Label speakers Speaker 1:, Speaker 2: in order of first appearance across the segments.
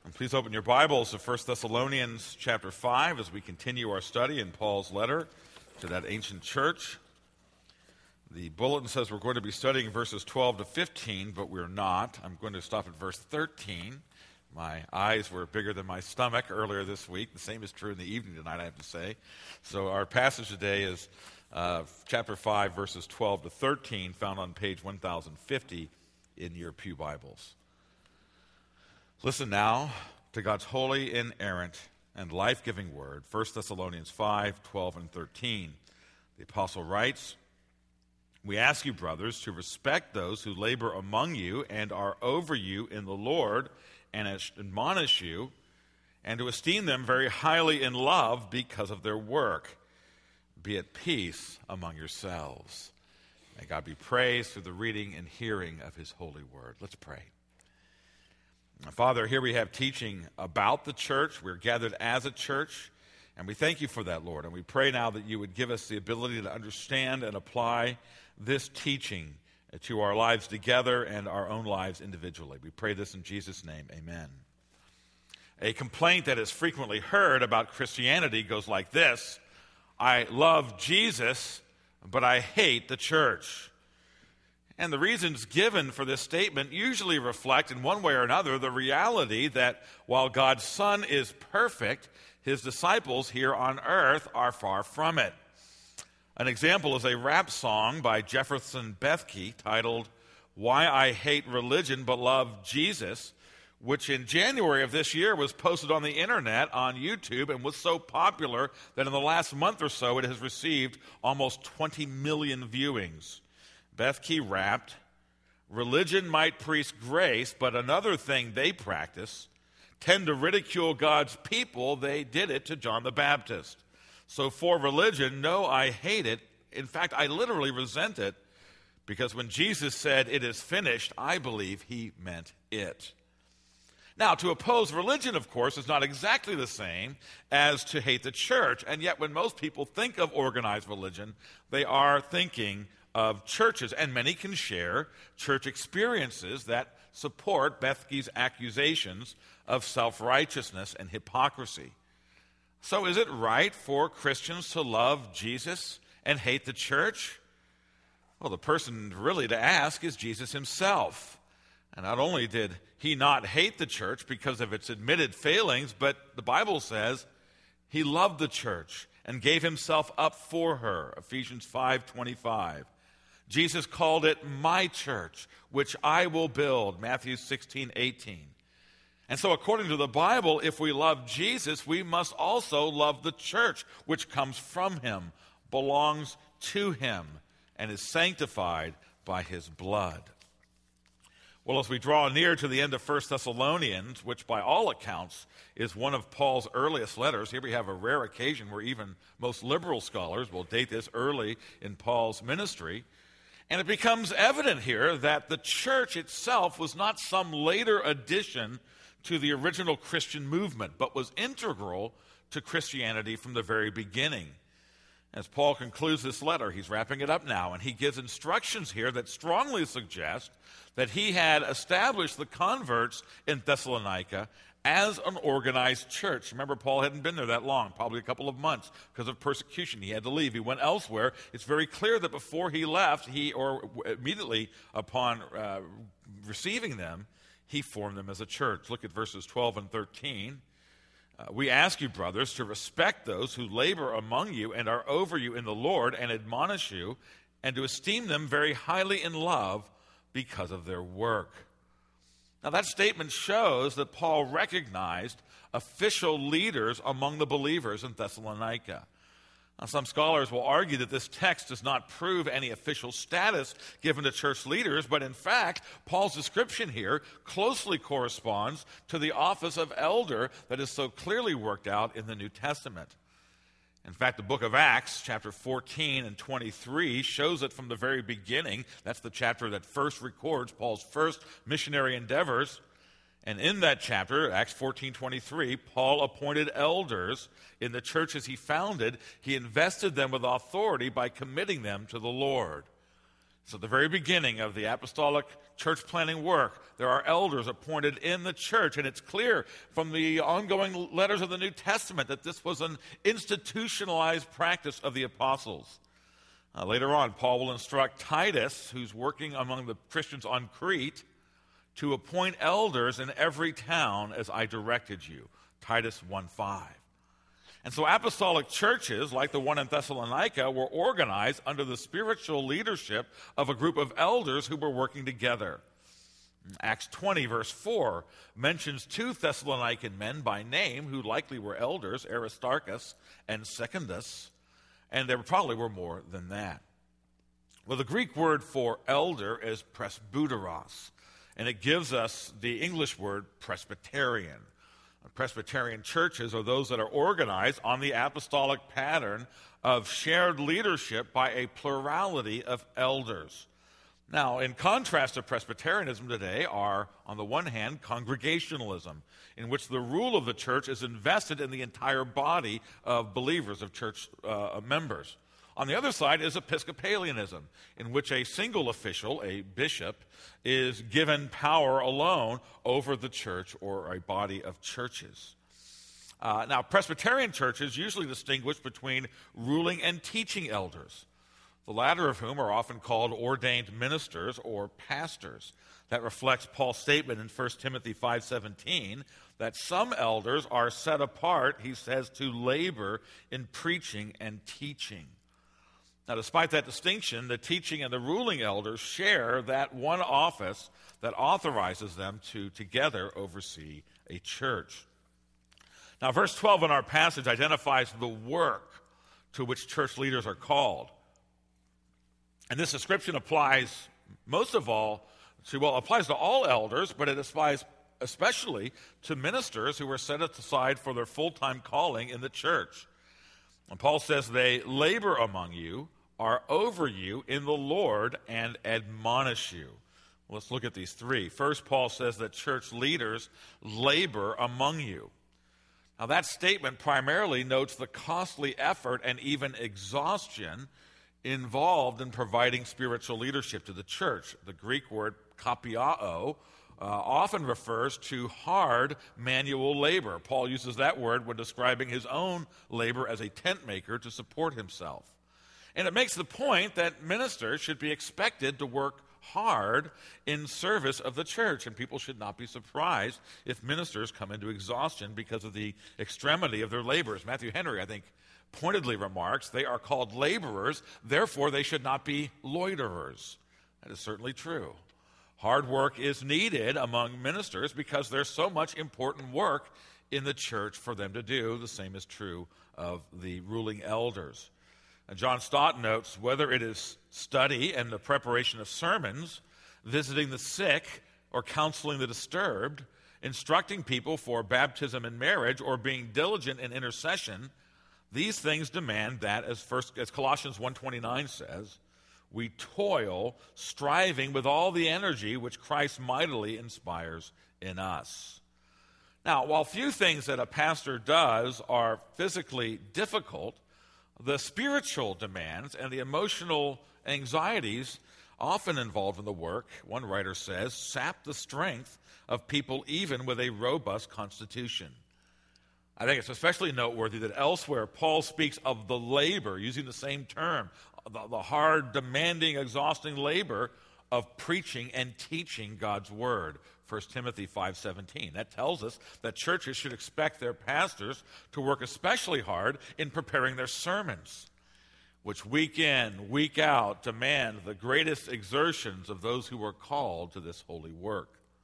Speaker 1: Please open your Bibles to 1 Thessalonians chapter 5 as we continue our study in Paul's letter to that ancient church. The bulletin says we're going to be studying verses 12 to 15, but we're not. I'm going to stop at verse 13. My eyes were bigger than my stomach earlier this week. The same is true in the evening tonight, I have to say. So our passage today is chapter 5, verses 12 to 13, found on page 1050 in your pew Bibles. Listen now to God's holy, inerrant, and life-giving word, 1 Thessalonians 5, 12, and 13. The apostle writes, "We ask you, brothers, to respect those who labor among you and are over you in the Lord and admonish you, and to esteem them very highly in love because of their work. Be at peace among yourselves." May God be praised through the reading and hearing of his holy word. Let's pray. Father, here we have teaching about the church. We're gathered as a church, and we thank you for that, Lord. And we pray now that you would give us the ability to understand and apply this teaching to our lives together and our own lives individually. We pray this in Jesus' name. Amen. A complaint that is frequently heard about Christianity goes like this: I love Jesus, but I hate the church. And the reasons given for this statement usually reflect, in one way or another, the reality that while God's Son is perfect, his disciples here on earth are far from it. An example is a rap song by Jefferson Bethke titled "Why I Hate Religion But Love Jesus," which in January of this year was posted on the internet on YouTube and was so popular that in the last month or so it has received almost 20 million viewings. Bethke rapped, "Religion might preach grace, but another thing they practice, tend to ridicule God's people. They did it to John the Baptist. So for religion, no, I hate it. In fact, I literally resent it, because when Jesus said it is finished, I believe he meant it." Now, to oppose religion, of course, is not exactly the same as to hate the church. And yet, when most people think of organized religion, they are thinking of churches. And many can share church experiences that support Bethke's accusations of self-righteousness and hypocrisy. So is it right for Christians to love Jesus and hate the church? Well, the person really to ask is Jesus himself. And not only did he not hate the church because of its admitted failings, but the Bible says he loved the church and gave himself up for her, Ephesians 5:25. Jesus called it my church, which I will build, Matthew 16:18. And so according to the Bible, if we love Jesus, we must also love the church, which comes from him, belongs to him, and is sanctified by his blood. Well, as we draw near to the end of 1 Thessalonians, which by all accounts is one of Paul's earliest letters, here we have a rare occasion where even most liberal scholars will date this early in Paul's ministry. And it becomes evident here that the church itself was not some later addition to the original Christian movement, but was integral to Christianity from the very beginning. As Paul concludes this letter, he's wrapping it up now, and he gives instructions here that strongly suggest that he had established the converts in Thessalonica as an organized church. Remember, Paul hadn't been there that long, probably a couple of months, because of persecution. He had to leave. He went elsewhere. It's very clear that before he left, immediately upon receiving them, he formed them as a church. Look at verses 12 and 13. "We ask you, brothers, to respect those who labor among you and are over you in the Lord and admonish you, and to esteem them very highly in love because of their work." Now, that statement shows that Paul recognized official leaders among the believers in Thessalonica. Now, some scholars will argue that this text does not prove any official status given to church leaders, but in fact, Paul's description here closely corresponds to the office of elder that is so clearly worked out in the New Testament. In fact, the book of Acts, chapter 14 and 23, shows it from the very beginning. That's the chapter that first records Paul's first missionary endeavors. And in that chapter, Acts 14:23, Paul appointed elders in the churches he founded. He invested them with authority by committing them to the Lord. So at the very beginning of the apostolic church planting work, there are elders appointed in the church, and it's clear from the ongoing letters of the New Testament that this was an institutionalized practice of the apostles. Later on, Paul will instruct Titus, who's working among the Christians on Crete, to appoint elders in every town as I directed you. Titus 1:5. And so apostolic churches, like the one in Thessalonica, were organized under the spiritual leadership of a group of elders who were working together. Acts 20, verse 4, mentions 2 Thessalonican men by name who likely were elders, Aristarchus and Secundus, and there probably were more than that. Well, the Greek word for elder is presbyteros, and it gives us the English word Presbyterian. Presbyterian churches are those that are organized on the apostolic pattern of shared leadership by a plurality of elders. Now, in contrast to Presbyterianism today are, on the one hand, Congregationalism, in which the rule of the church is invested in the entire body of believers, of church members. On the other side is Episcopalianism, in which a single official, a bishop, is given power alone over the church or a body of churches. Now, Presbyterian churches usually distinguish between ruling and teaching elders, the latter of whom are often called ordained ministers or pastors. That reflects Paul's statement in 1 Timothy 5:17 that some elders are set apart, he says, to labor in preaching and teaching. Now, despite that distinction, the teaching and the ruling elders share that one office that authorizes them to together oversee a church. Now, verse 12 in our passage identifies the work to which church leaders are called. And this description applies most of all applies to all elders, but it applies especially to ministers who are set aside for their full-time calling in the church. And Paul says they labor among you, are over you in the Lord, and admonish you. Well, let's look at these three. First, Paul says that church leaders labor among you. Now, that statement primarily notes the costly effort and even exhaustion involved in providing spiritual leadership to the church. The Greek word kapiao often refers to hard manual labor. Paul uses that word when describing his own labor as a tent maker to support himself. And it makes the point that ministers should be expected to work hard in service of the church, and people should not be surprised if ministers come into exhaustion because of the extremity of their labors. Matthew Henry, I think, pointedly remarks, they are called laborers, therefore they should not be loiterers. That is certainly true. Hard work is needed among ministers because there's so much important work in the church for them to do. The same is true of the ruling elders. And John Stott notes, whether it is study and the preparation of sermons, visiting the sick, or counseling the disturbed, instructing people for baptism and marriage, or being diligent in intercession, these things demand that, as Colossians 1:29 says, we toil, striving with all the energy which Christ mightily inspires in us. Now, while few things that a pastor does are physically difficult, the spiritual demands and the emotional anxieties often involved in the work, one writer says, sap the strength of people even with a robust constitution. I think it's especially noteworthy that elsewhere Paul speaks of the labor, using the same term, the hard, demanding, exhausting labor of preaching and teaching God's word. 1 Timothy 5:17. That tells us that churches should expect their pastors to work especially hard in preparing their sermons, which week in, week out demand the greatest exertions of those who are called to this holy work.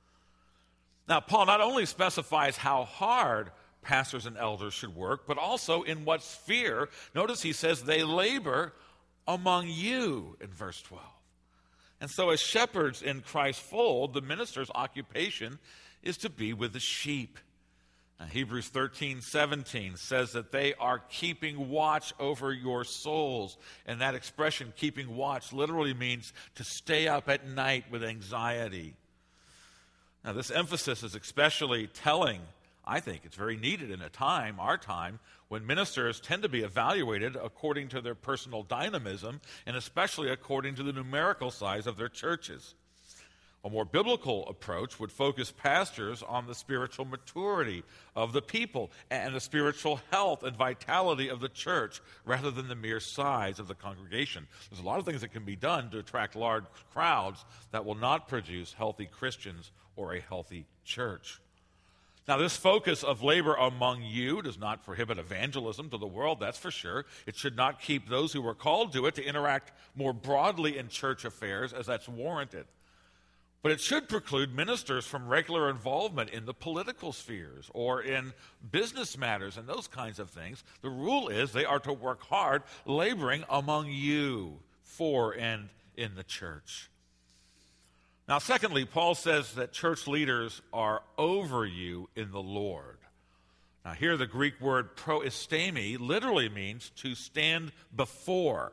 Speaker 1: Now, Paul not only specifies how hard pastors and elders should work, but also in what sphere. Notice he says they labor among you in verse 12. And so as shepherds in Christ's fold, the minister's occupation is to be with the sheep. Now, Hebrews 13:17 says that they are keeping watch over your souls. And that expression, keeping watch, literally means to stay up at night with anxiety. Now, this emphasis is especially telling, I think it's very needed in our time, when ministers tend to be evaluated according to their personal dynamism and especially according to the numerical size of their churches. A more biblical approach would focus pastors on the spiritual maturity of the people and the spiritual health and vitality of the church rather than the mere size of the congregation. There's a lot of things that can be done to attract large crowds that will not produce healthy Christians or a healthy church. Now, this focus of labor among you does not prohibit evangelism to the world, that's for sure. It should not keep those who are called to it to interact more broadly in church affairs as that's warranted. But it should preclude ministers from regular involvement in the political spheres or in business matters and those kinds of things. The rule is they are to work hard, laboring among you for and in the church. Now, secondly, Paul says that church leaders are over you in the Lord. Now, here the Greek word proistemi literally means to stand before.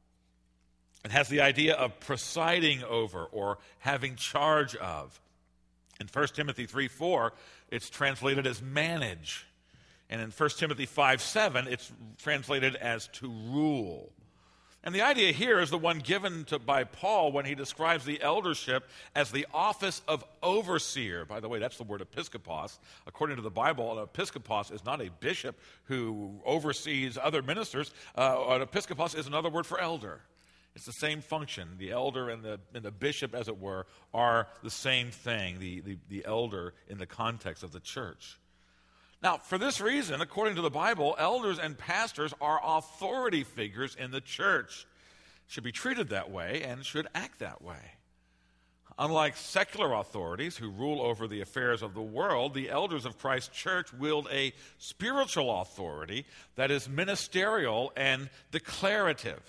Speaker 1: It has the idea of presiding over or having charge of. In 1 Timothy 3:4, it's translated as manage. And in 1 Timothy 5:7, it's translated as to rule. And the idea here is the one given by Paul when he describes the eldership as the office of overseer. By the way, that's the word episkopos. According to the Bible, an episkopos is not a bishop who oversees other ministers. An episkopos is another word for elder. It's the same function. The elder and the bishop, as it were, are the same thing, the elder in the context of the church. Now, for this reason, according to the Bible, elders and pastors are authority figures in the church, should be treated that way and should act that way. Unlike secular authorities who rule over the affairs of the world, the elders of Christ's church wield a spiritual authority that is ministerial and declarative.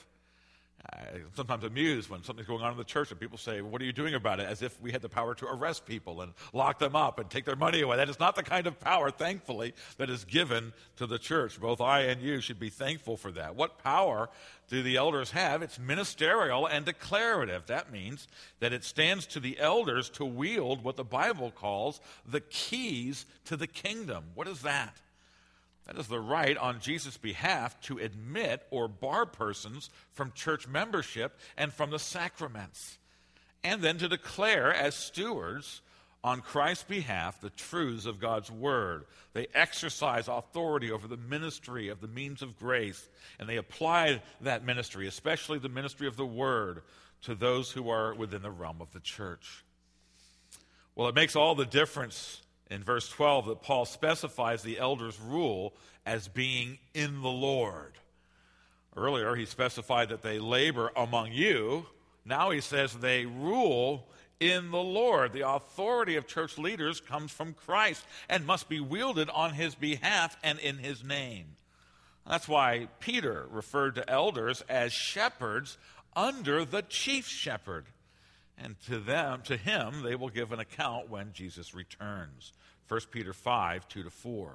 Speaker 1: I'm sometimes amused when something's going on in the church and people say, "What are you doing about it?" As if we had the power to arrest people and lock them up and take their money away. That is not the kind of power, thankfully, that is given to the church. Both I and you should be thankful for that. What power do the elders have? It's ministerial and declarative. That means that it stands to the elders to wield what the Bible calls the keys to the kingdom. What is that? That is the right on Jesus' behalf to admit or bar persons from church membership and from the sacraments, and then to declare as stewards on Christ's behalf the truths of God's word. They exercise authority over the ministry of the means of grace, and they apply that ministry, especially the ministry of the word, to those who are within the realm of the church. Well, it makes all the difference in verse 12 that Paul specifies the elders' rule as being in the Lord. Earlier, he specified that they labor among you. Now he says they rule in the Lord. The authority of church leaders comes from Christ and must be wielded on his behalf and in his name. That's why Peter referred to elders as shepherds under the chief shepherd. And to him, they will give an account when Jesus returns. 1 Peter 5, 2-4.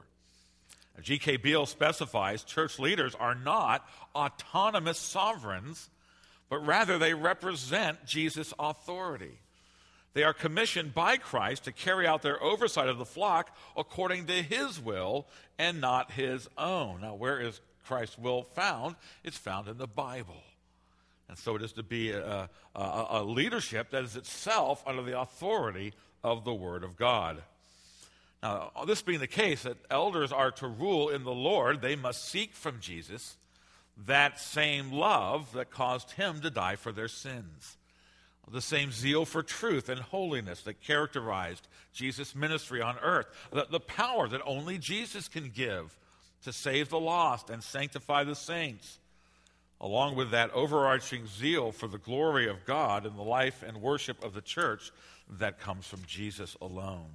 Speaker 1: G.K. Beale specifies church leaders are not autonomous sovereigns, but rather they represent Jesus' authority. They are commissioned by Christ to carry out their oversight of the flock according to his will and not his own. Now, where is Christ's will found? It's found in the Bible. And so it is to be a leadership that is itself under the authority of the Word of God. Now, this being the case, that elders are to rule in the Lord, they must seek from Jesus that same love that caused him to die for their sins. The same zeal for truth and holiness that characterized Jesus' ministry on earth. The power that only Jesus can give to save the lost and sanctify the saints. Along with that overarching zeal for the glory of God in the life and worship of the church that comes from Jesus alone.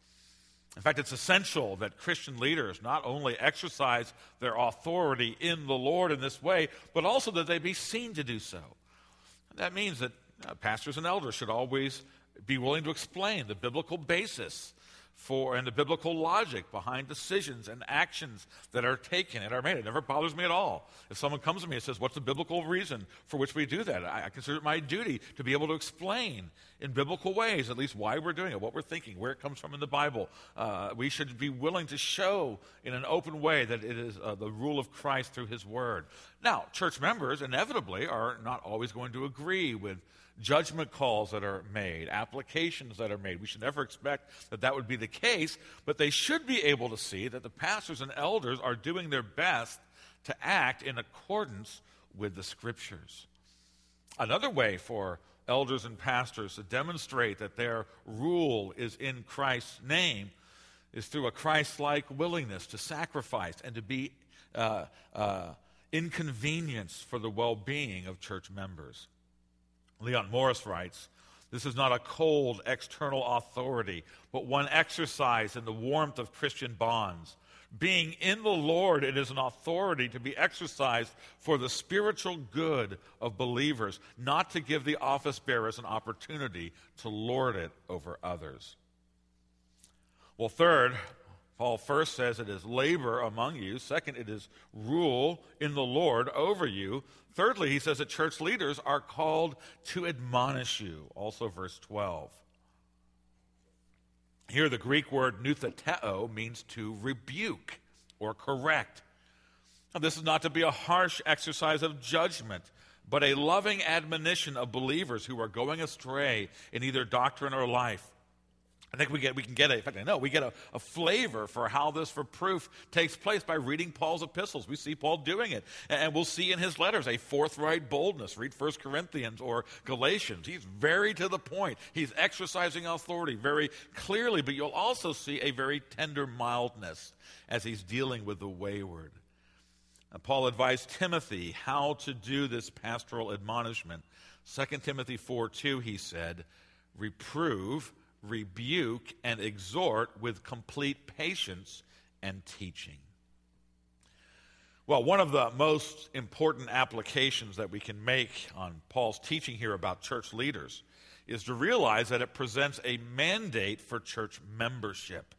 Speaker 1: In fact, it's essential that Christian leaders not only exercise their authority in the Lord in this way, but also that they be seen to do so. That means that pastors and elders should always be willing to explain the biblical basis and the biblical logic behind decisions and actions that are taken and are made. It never bothers me at all. If someone comes to me and says, what's the biblical reason for which we do that? I consider it my duty to be able to explain in biblical ways at least why we're doing it, what we're thinking, where it comes from in the Bible. We should be willing to show in an open way that it is the rule of Christ through his word. Now, church members inevitably are not always going to agree with judgment calls that are made, applications that are made. We should never expect that that would be the case, but they should be able to see that the pastors and elders are doing their best to act in accordance with the Scriptures. Another way for elders and pastors to demonstrate that their rule is in Christ's name is through a Christ-like willingness to sacrifice and to be inconvenienced for the well-being of church members. Leon Morris writes, "This is not a cold external authority, but one exercised in the warmth of Christian bonds. Being in the Lord, it is an authority to be exercised for the spiritual good of believers, not to give the office bearers an opportunity to lord it over others." Well, third, Paul first says it is labor among you. Second, it is rule in the Lord over you. Thirdly, he says that church leaders are called to admonish you. Also verse 12. Here the Greek word nutheteo means to rebuke or correct. Now, this is not to be a harsh exercise of judgment, but a loving admonition of believers who are going astray in either doctrine or life. I think we can get a flavor for how this reproof takes place by reading Paul's epistles. We see Paul doing it. And we'll see in his letters a forthright boldness. Read 1 Corinthians or Galatians. He's very to the point. He's exercising authority very clearly, but you'll also see a very tender mildness as he's dealing with the wayward. And Paul advised Timothy how to do this pastoral admonishment. 2 Timothy 4:2, he said, "Reprove, rebuke, and exhort with complete patience and teaching." Well, one of the most important applications that we can make on Paul's teaching here about church leaders is to realize that it presents a mandate for church membership.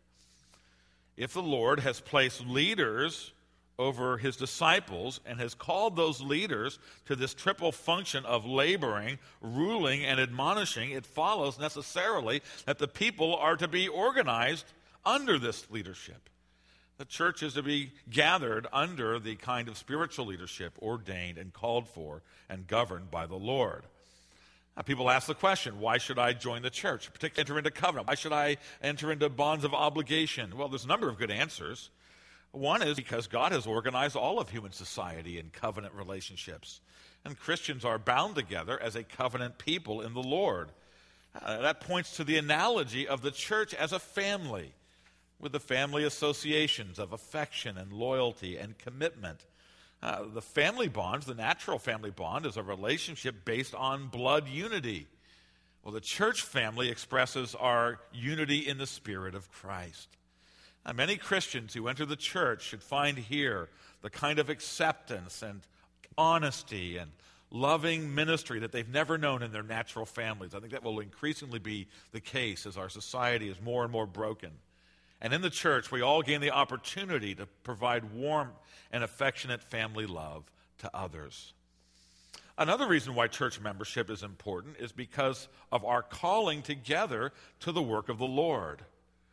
Speaker 1: If the Lord has placed leaders over his disciples and has called those leaders to this triple function of laboring, ruling, and admonishing, it follows necessarily that the people are to be organized under this leadership. The church is to be gathered under the kind of spiritual leadership ordained and called for and governed by the Lord. Now, people ask the question, why should I join the church, particularly enter into covenant? Why should I enter into bonds of obligation? Well, there's a number of good answers. One is because God has organized all of human society in covenant relationships, and Christians are bound together as a covenant people in the Lord. That points to the analogy of the church as a family, with the family associations of affection and loyalty and commitment. The family bond, the natural family bond, is a relationship based on blood unity. Well, the church family expresses our unity in the Spirit of Christ. Now, many Christians who enter the church should find here the kind of acceptance and honesty and loving ministry that they've never known in their natural families. I think that will increasingly be the case as our society is more and more broken. And in the church, we all gain the opportunity to provide warm and affectionate family love to others. Another reason why church membership is important is because of our calling together to the work of the Lord.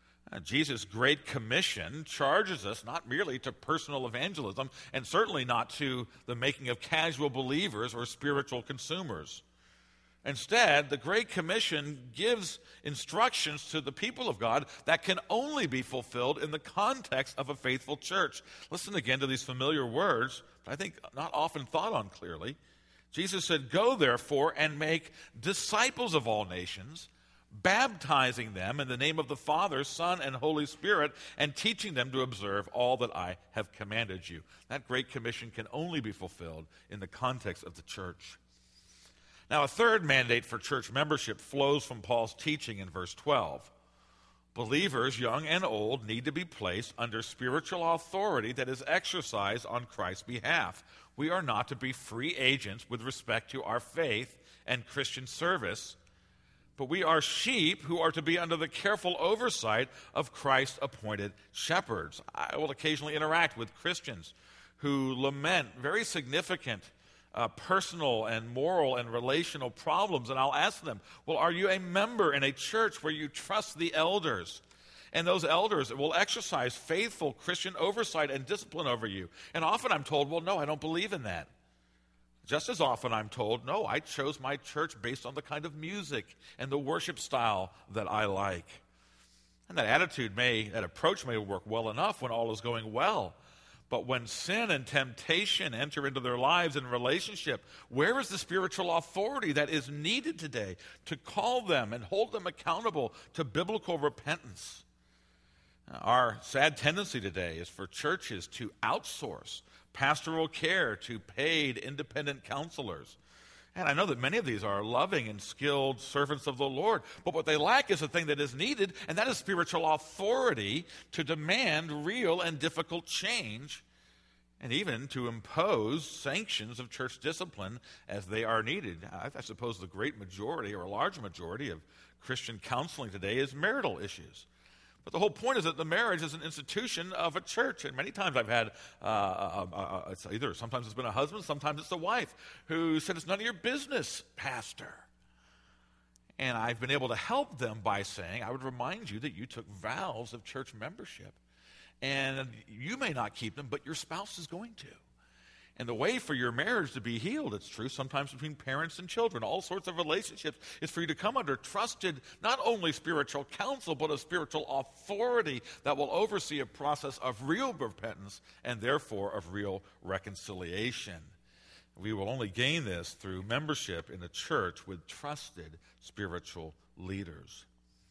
Speaker 1: Jesus' Great Commission charges us not merely to personal evangelism and certainly not to the making of casual believers or spiritual consumers. Instead, the Great Commission gives instructions to the people of God that can only be fulfilled in the context of a faithful church. Listen again to these familiar words, but I think not often thought on clearly. Jesus said, "Go therefore and make disciples of all nations, baptizing them in the name of the Father, Son, and Holy Spirit, and teaching them to observe all that I have commanded you." That Great Commission can only be fulfilled in the context of the church. Now, a third mandate for church membership flows from Paul's teaching in verse 12. Believers, young and old, need to be placed under spiritual authority that is exercised on Christ's behalf. We are not to be free agents with respect to our faith and Christian service, but we are sheep who are to be under the careful oversight of Christ-appointed shepherds. I will occasionally interact with Christians who lament very significant personal and moral and relational problems, and I'll ask them, well, are you a member in a church where you trust the elders? And those elders will exercise faithful Christian oversight and discipline over you. And often I'm told, well, no, I don't believe in that. Just as often I'm told, no, I chose my church based on the kind of music and the worship style that I like. And that approach may work well enough when all is going well. But when sin and temptation enter into their lives and relationship, where is the spiritual authority that is needed today to call them and hold them accountable to biblical repentance? Our sad tendency today is for churches to outsource pastoral care to paid independent counselors. And I know that many of these are loving and skilled servants of the Lord, but what they lack is a thing that is needed, and that is spiritual authority to demand real and difficult change, and even to impose sanctions of church discipline as they are needed. I suppose the great majority, or a large majority, of Christian counseling today is marital issues. But the whole point is that the marriage is an institution of a church. And many times I've had, sometimes it's been a husband, sometimes it's a wife, who said, it's none of your business, pastor. And I've been able to help them by saying, I would remind you that you took vows of church membership. And you may not keep them, but your spouse is going to. And the way for your marriage to be healed, it's true, sometimes between parents and children, all sorts of relationships, is for you to come under trusted, not only spiritual counsel, but a spiritual authority that will oversee a process of real repentance and therefore of real reconciliation. We will only gain this through membership in a church with trusted spiritual leaders.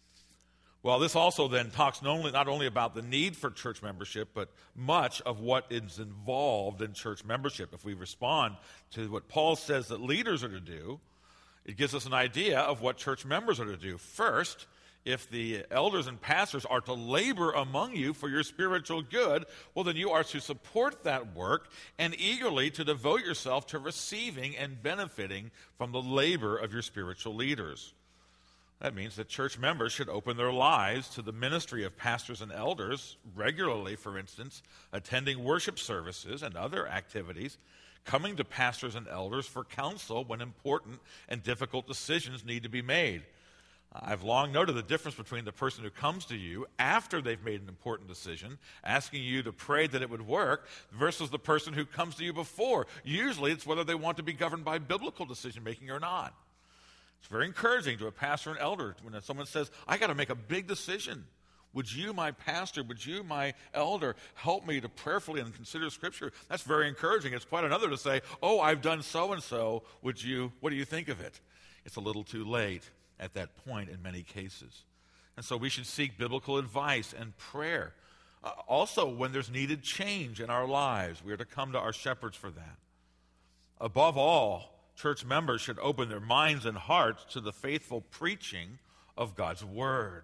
Speaker 1: Well, this also then talks not only about the need for church membership, but much of what is involved in church membership. If we respond to what Paul says that leaders are to do, it gives us an idea of what church members are to do. First, if the elders and pastors are to labor among you for your spiritual good, well, then you are to support that work and eagerly to devote yourself to receiving and benefiting from the labor of your spiritual leaders. That means that church members should open their lives to the ministry of pastors and elders regularly, for instance, attending worship services and other activities, coming to pastors and elders for counsel when important and difficult decisions need to be made. I've long noted the difference between the person who comes to you after they've made an important decision, asking you to pray that it would work, versus the person who comes to you before. Usually it's whether they want to be governed by biblical decision-making or not. It's very encouraging to a pastor and elder when someone says, I got to make a big decision. Would you, my pastor, would you, my elder, help me to prayerfully and consider Scripture? That's very encouraging. It's quite another to say, oh, I've done so-and-so. What do you think of it? It's a little too late at that point in many cases. And so we should seek biblical advice and prayer. Also, when there's needed change in our lives, we are to come to our shepherds for that. Above all, church members should open their minds and hearts to the faithful preaching of God's Word.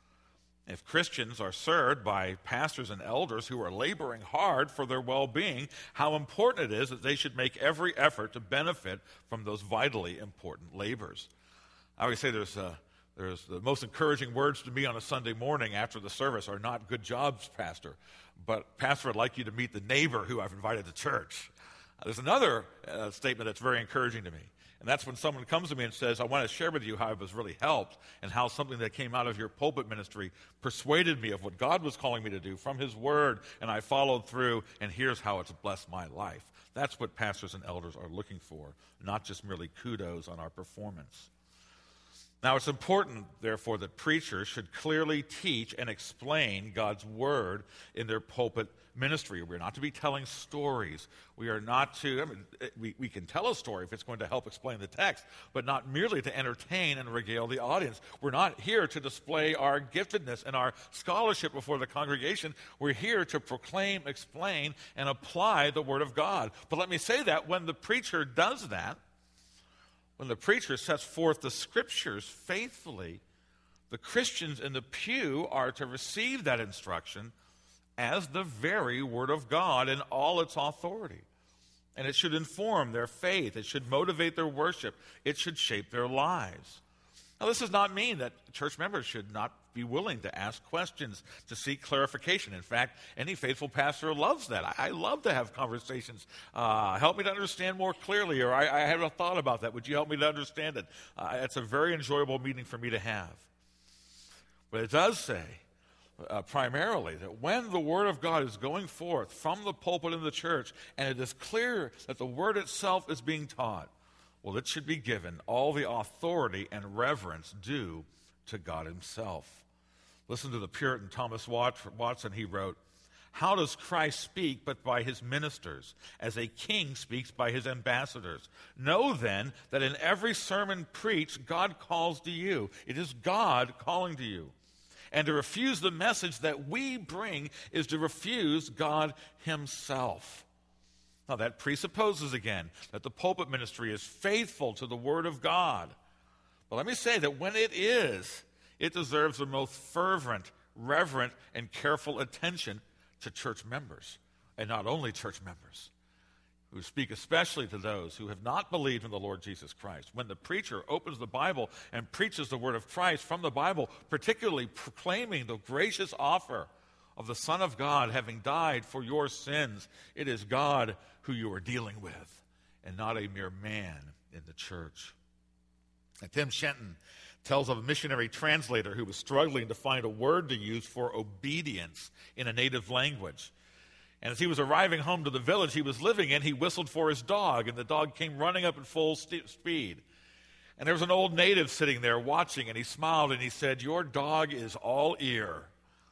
Speaker 1: If Christians are served by pastors and elders who are laboring hard for their well-being, how important it is that they should make every effort to benefit from those vitally important labors. I always say there's the most encouraging words to me on a Sunday morning after the service are not good jobs, Pastor, but Pastor, I'd like you to meet the neighbor who I've invited to church. There's another statement that's very encouraging to me, and that's when someone comes to me and says, I want to share with you how I was really helped and how something that came out of your pulpit ministry persuaded me of what God was calling me to do from His Word, and I followed through, and here's how it's blessed my life. That's what pastors and elders are looking for, not just merely kudos on our performance. Now, it's important, therefore, that preachers should clearly teach and explain God's Word in their pulpit ministry. We're not to be telling stories. We are not to, we can tell a story if it's going to help explain the text, but not merely to entertain and regale the audience. We're not here to display our giftedness and our scholarship before the congregation. We're here to proclaim, explain, and apply the Word of God. But let me say that when the preacher does that, when the preacher sets forth the Scriptures faithfully, the Christians in the pew are to receive that instruction as the very Word of God in all its authority. And it should inform their faith. It should motivate their worship. It should shape their lives. Now, this does not mean that church members should not be willing to ask questions, to seek clarification. In fact, any faithful pastor loves that. I love to have conversations. Help me to understand more clearly, or I had a thought about that. Would you help me to understand it? It's a very enjoyable meeting for me to have. But it does say, primarily, that when the Word of God is going forth from the pulpit in the church, and it is clear that the Word itself is being taught, well, it should be given all the authority and reverence due to God himself. Listen to the Puritan Thomas Watson. He wrote, "How does Christ speak but by his ministers, as a king speaks by his ambassadors? Know then that in every sermon preached, God calls to you. It is God calling to you. And to refuse the message that we bring is to refuse God himself." Now, that presupposes, again, that the pulpit ministry is faithful to the Word of God. But let me say that when it is, it deserves the most fervent, reverent, and careful attention to church members, and not only church members, who speak especially to those who have not believed in the Lord Jesus Christ. When the preacher opens the Bible and preaches the Word of Christ from the Bible, particularly proclaiming the gracious offer of the Son of God having died for your sins, it is God who you are dealing with, and not a mere man in the church. And Tim Shenton tells of a missionary translator who was struggling to find a word to use for obedience in a native language. And as he was arriving home to the village he was living in, he whistled for his dog, and the dog came running up at full speed. And there was an old native sitting there watching, and he smiled and he said, "Your dog is all ear."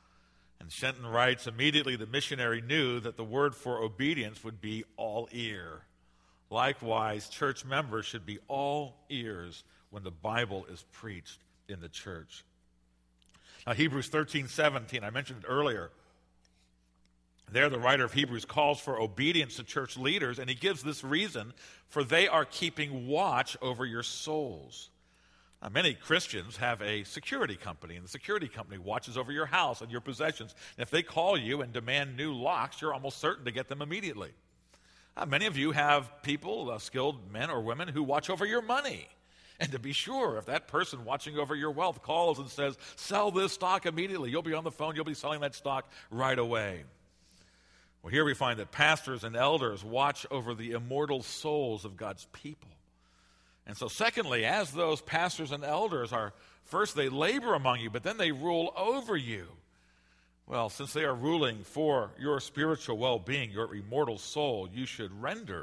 Speaker 1: And Shenton writes, immediately the missionary knew that the word for obedience would be all ear. Likewise, church members should be all ears when the Bible is preached in the church. Now, Hebrews 13:17, I mentioned it earlier. There, the writer of Hebrews calls for obedience to church leaders, and he gives this reason: for they are keeping watch over your souls. Now, many Christians have a security company, and the security company watches over your house and your possessions. And if they call you and demand new locks, you're almost certain to get them immediately. Many of you have people, skilled men or women, who watch over your money. And to be sure, if that person watching over your wealth calls and says, "Sell this stock immediately," you'll be on the phone, you'll be selling that stock right away. Well, here we find that pastors and elders watch over the immortal souls of God's people. And so secondly, as those pastors and elders are, first they labor among you, but then they rule over you. Well, since they are ruling for your spiritual well-being, your immortal soul, you should render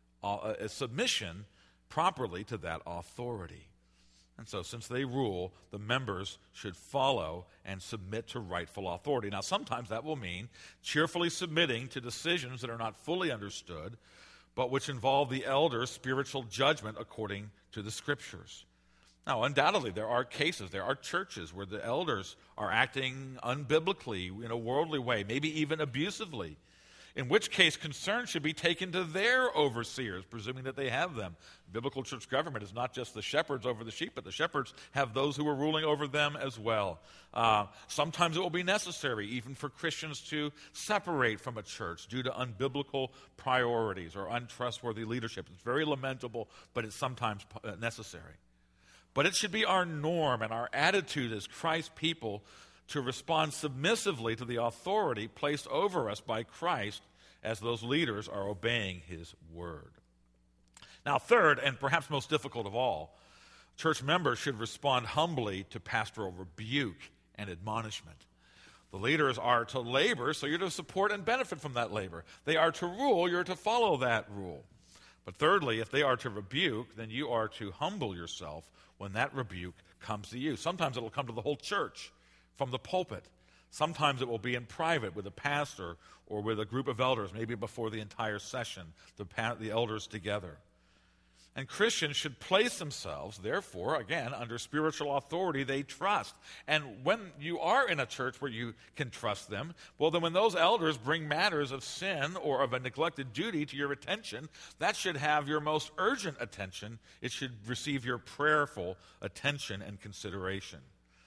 Speaker 1: a submission properly to that authority. And so since they rule, the members should follow and submit to rightful authority. Now, sometimes that will mean cheerfully submitting to decisions that are not fully understood, but which involve the elder's spiritual judgment according to the Scriptures. Now, undoubtedly, there are cases, there are churches where the elders are acting unbiblically in a worldly way, maybe even abusively, in which case concern should be taken to their overseers, presuming that they have them. Biblical church government is not just the shepherds over the sheep, but the shepherds have those who are ruling over them as well. Sometimes it will be necessary even for Christians to separate from a church due to unbiblical priorities or untrustworthy leadership. It's very lamentable, but it's sometimes necessary. But it should be our norm and our attitude as Christ's people to respond submissively to the authority placed over us by Christ as those leaders are obeying his word. Now, third, and perhaps most difficult of all, church members should respond humbly to pastoral rebuke and admonishment. The leaders are to labor, so you're to support and benefit from that labor. They are to rule, you're to follow that rule. But thirdly, if they are to rebuke, then you are to humble yourself when that rebuke comes to you. Sometimes it will come to the whole church from the pulpit. Sometimes it will be in private with a pastor or with a group of elders, maybe before the entire session, the elders together. And Christians should place themselves, therefore, again, under spiritual authority they trust. And when you are in a church where you can trust them, well, then when those elders bring matters of sin or of a neglected duty to your attention, that should have your most urgent attention. It should receive your prayerful attention and consideration.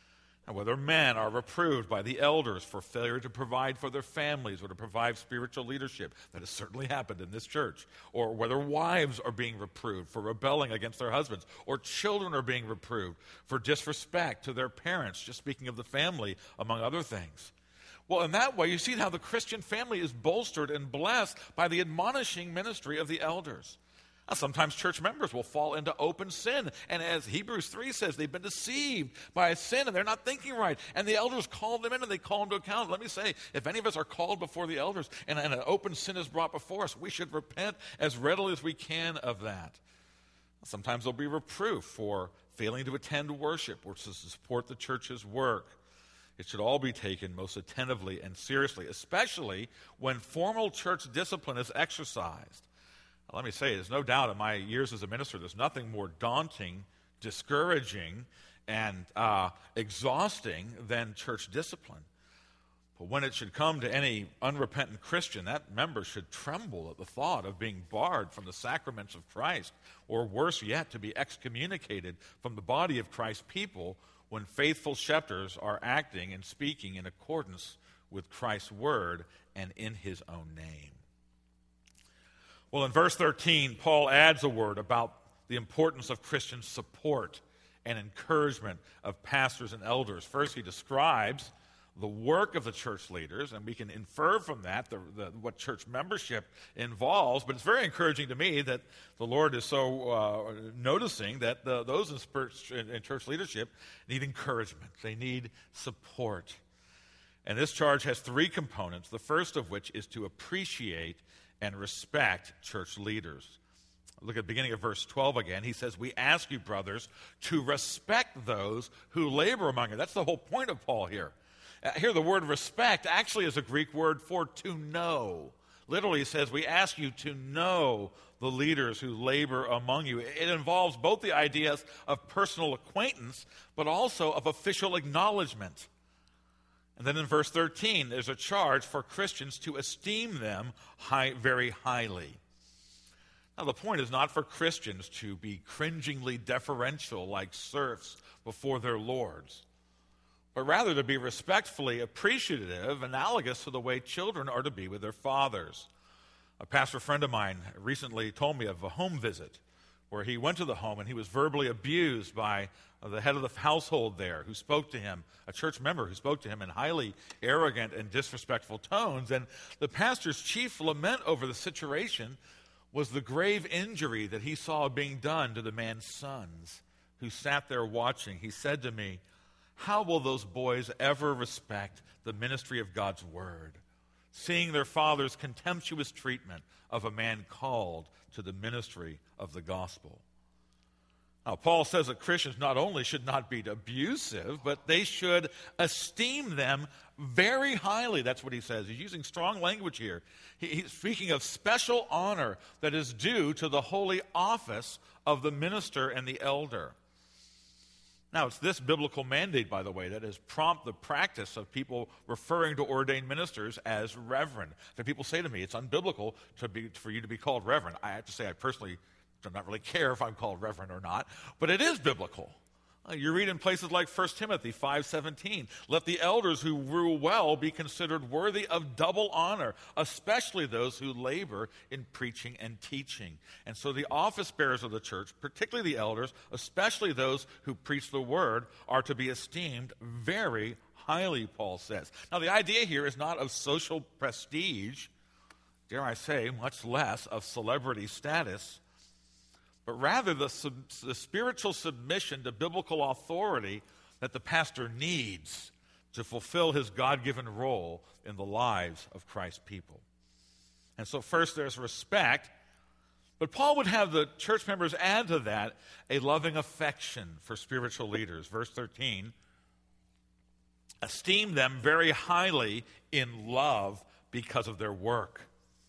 Speaker 1: And whether men are reproved by the elders for failure to provide for their families or to provide spiritual leadership, that has certainly happened in this church, or whether wives are being reproved for rebelling against their husbands, or children are being reproved for disrespect to their parents, just speaking of the family, among other things. Well, in that way, you see how the Christian family is bolstered and blessed by the admonishing ministry of the elders. Now, sometimes church members will fall into open sin, and as Hebrews 3 says, they've been deceived by a sin, and they're not thinking right, and the elders call them in, and they call them to account. Let me say, if any of us are called before the elders, and an open sin is brought before us, we should repent as readily as we can of that. Sometimes there'll be reproof for failing to attend worship or to support the church's work. It should all be taken most attentively and seriously, especially when formal church discipline is exercised. Let me say, there's no doubt in my years as a minister, there's nothing more daunting, discouraging, and exhausting than church discipline. But when it should come to any unrepentant Christian, that member should tremble at the thought of being barred from the sacraments of Christ, or worse yet, to be excommunicated from the body of Christ's people when faithful shepherds are acting and speaking in accordance with Christ's word and in his own name. Well, in verse 13, Paul adds a word about the importance of Christian support and encouragement of pastors and elders. First, he describes the work of the church leaders, and we can infer from that what church membership involves, but it's very encouraging to me that the Lord is so noticing that those in church leadership need encouragement. They need support. And this charge has three components, the first of which is to appreciate and respect church leaders. Look at the beginning of verse 12 again. He says, "We ask you, brothers, to respect those who labor among you." That's the whole point of Paul here. Here the word respect actually is a Greek word for to know. Literally it says, we ask you to know the leaders who labor among you. It involves both the ideas of personal acquaintance, but also of official acknowledgement. And then in verse 13, there's a charge for Christians to esteem them very highly. Now, the point is not for Christians to be cringingly deferential like serfs before their lords, but rather to be respectfully appreciative, analogous to the way children are to be with their fathers. A pastor friend of mine recently told me of a home visit where he went to the home and he was verbally abused by the head of the household there, who spoke to him, a church member who spoke to him in highly arrogant and disrespectful tones. And the pastor's chief lament over the situation was the grave injury that he saw being done to the man's sons, who sat there watching. He said to me, "How will those boys ever respect the ministry of God's word, seeing their father's contemptuous treatment of a man called to the ministry of the gospel?" Now, Paul says that Christians not only should not be abusive, but they should esteem them very highly. That's what he says. He's using strong language here. He's speaking of special honor that is due to the holy office of the minister and the elder. Now, it's this biblical mandate, by the way, that has prompted the practice of people referring to ordained ministers as reverend. And people say to me, it's unbiblical for you to be called reverend. I have to say, I personally do not really care if I'm called reverend or not, but it is biblical. You read in places like 1 Timothy 5:17, "Let the elders who rule well be considered worthy of double honor, especially those who labor in preaching and teaching." And so the office bearers of the church, particularly the elders, especially those who preach the word, are to be esteemed very highly, Paul says. Now, the idea here is not of social prestige, dare I say, much less of celebrity status, but rather the spiritual submission to biblical authority that the pastor needs to fulfill his God-given role in the lives of Christ's people. And so first there's respect, but Paul would have the church members add to that a loving affection for spiritual leaders. Verse 13, "Esteem them very highly in love because of their work."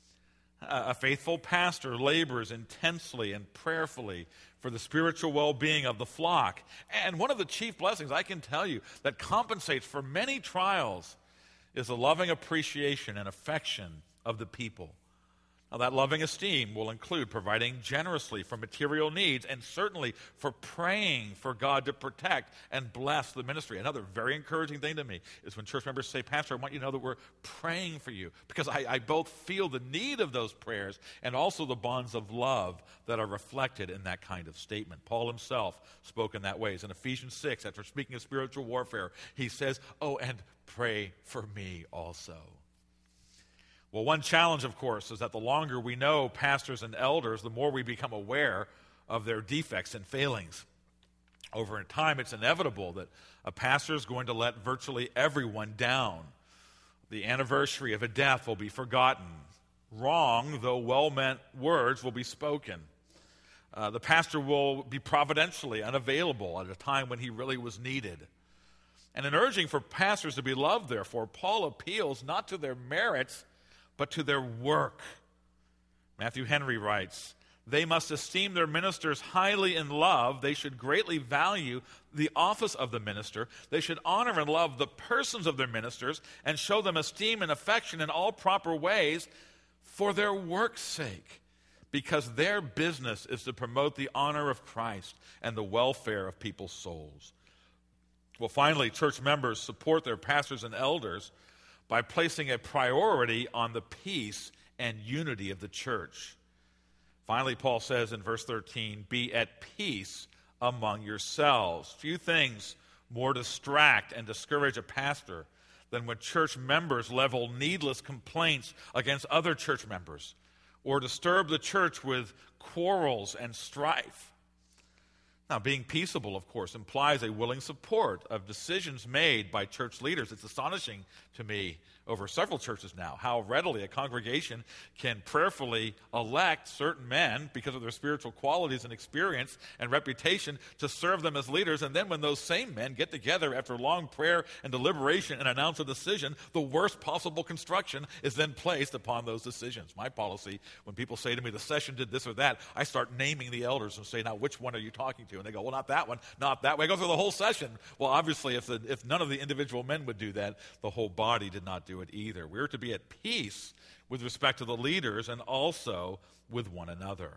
Speaker 1: A faithful pastor labors intensely and prayerfully for the spiritual well-being of the flock. And one of the chief blessings, I can tell you, that compensates for many trials is a loving appreciation and affection of the people. Now, that loving esteem will include providing generously for material needs and certainly for praying for God to protect and bless the ministry. Another very encouraging thing to me is when church members say, Pastor, I want you to know that we're praying for you, because I both feel the need of those prayers and also the bonds of love that are reflected in that kind of statement. Paul himself spoke in that way. In Ephesians 6, after speaking of spiritual warfare, he says, oh, and pray for me also. Well, one challenge, of course, is that the longer we know pastors and elders, the more we become aware of their defects and failings. Over time, it's inevitable that a pastor is going to let virtually everyone down. The anniversary of a death will be forgotten. Wrong, though well-meant words will be spoken. The pastor will be providentially unavailable at a time when he really was needed. And in urging for pastors to be loved, therefore, Paul appeals not to their merits, but to their work. Matthew Henry writes, they must esteem their ministers highly in love. They should greatly value the office of the minister. They should honor and love the persons of their ministers and show them esteem and affection in all proper ways for their work's sake, because their business is to promote the honor of Christ and the welfare of people's souls. Well, finally, church members support their pastors and elders by placing a priority on the peace and unity of the church. Finally, Paul says in verse 13, be at peace among yourselves. Few things more distract and discourage a pastor than when church members level needless complaints against other church members or disturb the church with quarrels and strife. Now, being peaceable, of course, implies a willing support of decisions made by church leaders. It's astonishing to me over several churches now how readily a congregation can prayerfully elect certain men because of their spiritual qualities and experience and reputation to serve them as leaders. And then when those same men get together after long prayer and deliberation and announce a decision, the worst possible construction is then placed upon those decisions. My policy, when people say to me, the session did this or that, I start naming the elders and say, now, which one are you talking to? And they go, well, not that one, not that way. I go through the whole session. Well, obviously, if none of the individual men would do that, the whole body did not do it either. We're to be at peace with respect to the leaders and also with one another.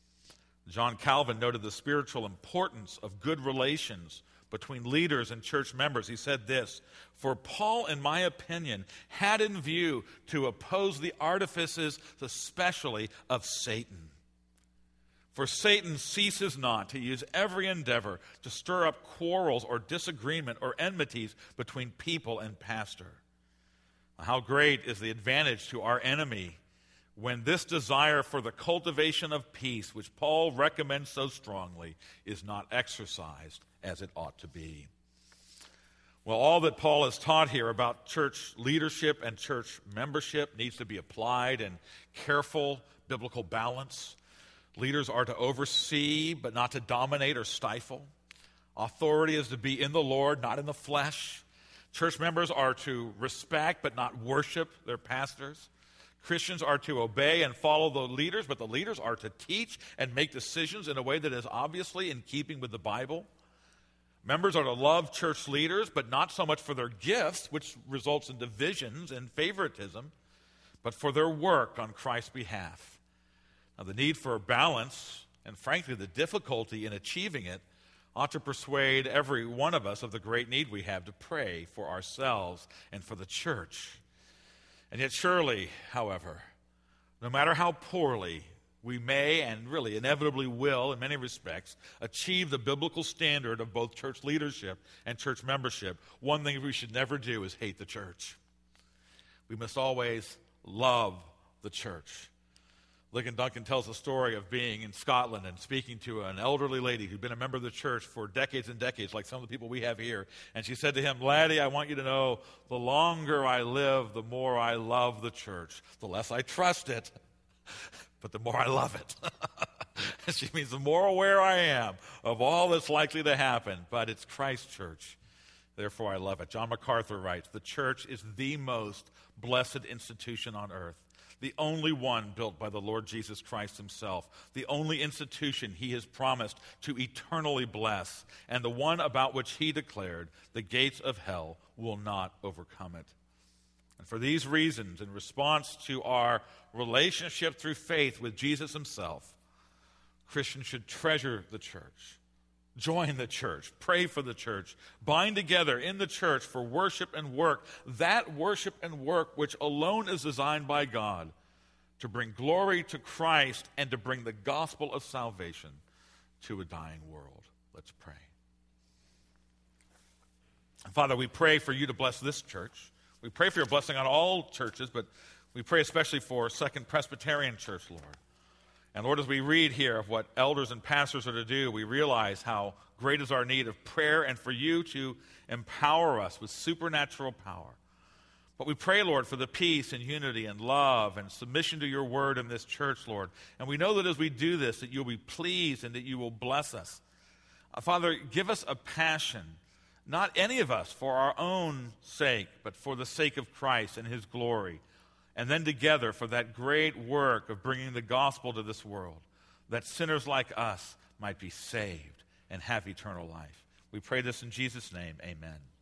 Speaker 1: John Calvin noted the spiritual importance of good relations between leaders and church members. He said this, for Paul, in my opinion, had in view to oppose the artifices, especially of Satan. For Satan ceases not to use every endeavor to stir up quarrels or disagreement or enmities between people and pastor. How great is the advantage to our enemy when this desire for the cultivation of peace, which Paul recommends so strongly, is not exercised as it ought to be. Well, all that Paul has taught here about church leadership and church membership needs to be applied in careful biblical balance. Leaders are to oversee, but not to dominate or stifle. Authority is to be in the Lord, not in the flesh. Church members are to respect, but not worship their pastors. Christians are to obey and follow the leaders, but the leaders are to teach and make decisions in a way that is obviously in keeping with the Bible. Members are to love church leaders, but not so much for their gifts, which results in divisions and favoritism, but for their work on Christ's behalf. Now, the need for balance, and frankly, the difficulty in achieving it, ought to persuade every one of us of the great need we have to pray for ourselves and for the church. And yet surely, however, no matter how poorly we may and really inevitably will, in many respects, achieve the biblical standard of both church leadership and church membership, one thing we should never do is hate the church. We must always love the church. Ligon Duncan tells the story of being in Scotland and speaking to an elderly lady who'd been a member of the church for decades and decades, like some of the people we have here. And she said to him, laddie, I want you to know, the longer I live, the more I love the church. The less I trust it, but the more I love it. She means the more aware I am of all that's likely to happen, but it's Christ's church. Therefore, I love it. John MacArthur writes, the church is the most blessed institution on earth. The only one built by the Lord Jesus Christ himself, the only institution he has promised to eternally bless, and the one about which he declared, the gates of hell will not overcome it. And for these reasons, in response to our relationship through faith with Jesus himself, Christians should treasure the church, join the church, pray for the church, bind together in the church for worship and work, that worship and work which alone is designed by God to bring glory to Christ and to bring the gospel of salvation to a dying world. Let's pray. Father, we pray for you to bless this church. We pray for your blessing on all churches, but we pray especially for Second Presbyterian Church, Lord. And Lord, as we read here of what elders and pastors are to do, we realize how great is our need of prayer and for you to empower us with supernatural power. But we pray, Lord, for the peace and unity and love and submission to your word in this church, Lord. And we know that as we do this, that you'll be pleased and that you will bless us. Father, give us a passion, not any of us for our own sake, but for the sake of Christ and his glory. And then together for that great work of bringing the gospel to this world, that sinners like us might be saved and have eternal life. We pray this in Jesus' name. Amen.